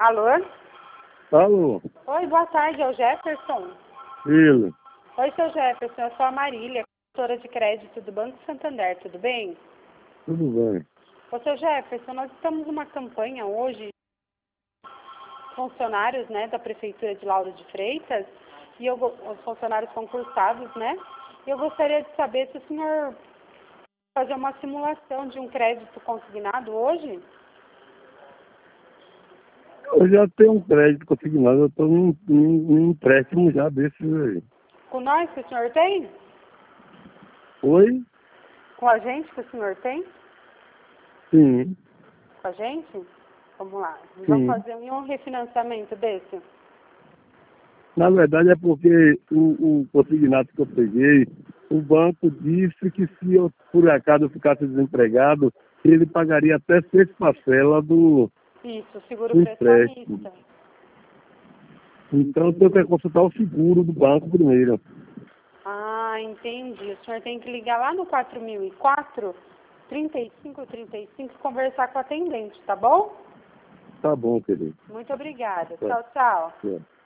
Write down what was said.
Alô? Alô? Oi, boa tarde, é o Jefferson? Ele. Oi, seu Jefferson, eu sou a Marília, consultora de crédito do Banco Santander, tudo bem? Tudo bem. Ô, seu Jefferson, nós estamos numa campanha hoje, funcionários, né, da Prefeitura de Lauro de Freitas, e os funcionários concursados, né? E eu gostaria de saber se o senhor fazer uma simulação de um crédito consignado hoje? Eu já tenho um crédito consignado, eu estou num empréstimo já desses aí. Com nós que o senhor tem? Oi? Com a gente que o senhor tem? Sim, Com a gente? Vamos lá. Vamos sim. fazer um refinanciamento desse? Na verdade é porque o consignado que eu peguei, o banco disse que se eu, por acaso, eu ficasse desempregado, ele pagaria até 6 parcelas do Isso, seguro empréstimo. prestamista. Então eu tenho que consultar o seguro do banco primeiro. Ah, entendi. O senhor tem que ligar lá no 4004 3535 e conversar com o atendente, tá bom? Tá bom, querido. Muito obrigada. Tá. Tchau, tchau. Tá.